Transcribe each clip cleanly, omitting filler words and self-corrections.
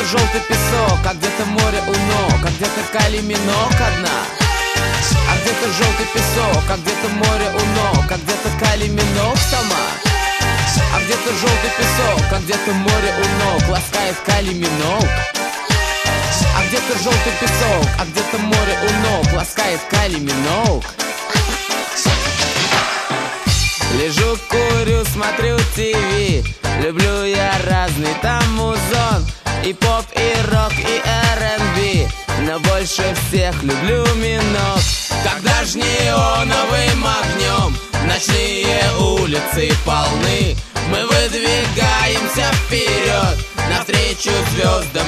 желтый песок, а где-то море у ног, а где-то Кайли Миноуг одна. А где-то желтый песок, а где-то море у ног, а где-то Кайли Миноуг сама. А где-то желтый песок, а где-то море у ног, ласкает Кайли Миноуг. А где-то желтый песок, а где-то море у ног, ласкает Кайли Миноуг. Лежу, курю, смотрю ТВ. Люблю я разный там музон, и поп, и рок, и R&B. Но больше всех люблю Миноуг. Когда ж неоновым огнем ночные улицы полны, мы выдвигаемся вперед, навстречу звездам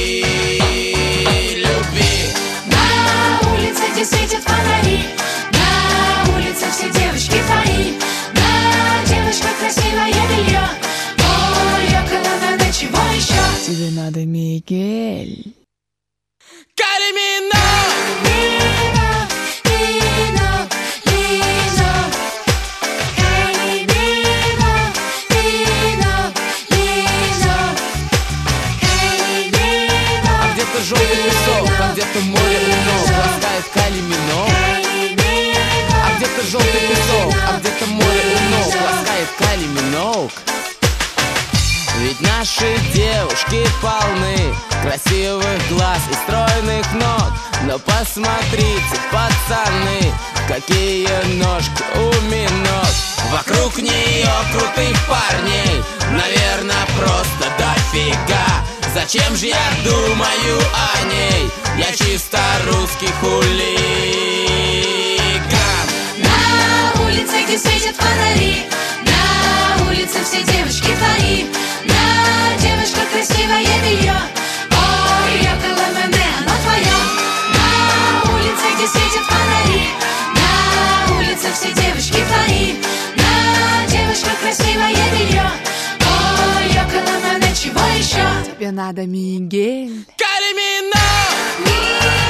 и любви. На улице, где светят фонари, на улице все девочки твои. На девушках красивое белье, ой, около надо чего еще? Тебе надо, Мигель. Кайли Миноуг! Желтый песок, а где-то море у ног, ласкает Кайли Миноуг. А где-то желтый песок, а где-то море у ног, ласкает Кайли Миноуг. Ведь наши девушки полны красивых глаз и стройных ног. Но посмотрите, пацаны, какие ножки у Миноуг. Вокруг нее крутых парней, наверное, просто дофига. Зачем же я думаю о ней? Я чисто русский хулиган. На улице, где светят фонари, на улице все девочки твои. На девушках красивое белье, ой, около мене оно твое. На улице, где светят фонари, на улице все девочки твои. На девушках красивое белье, ой, около мене чего еще? Тебе надо, Мигель. Кайли Миноуг!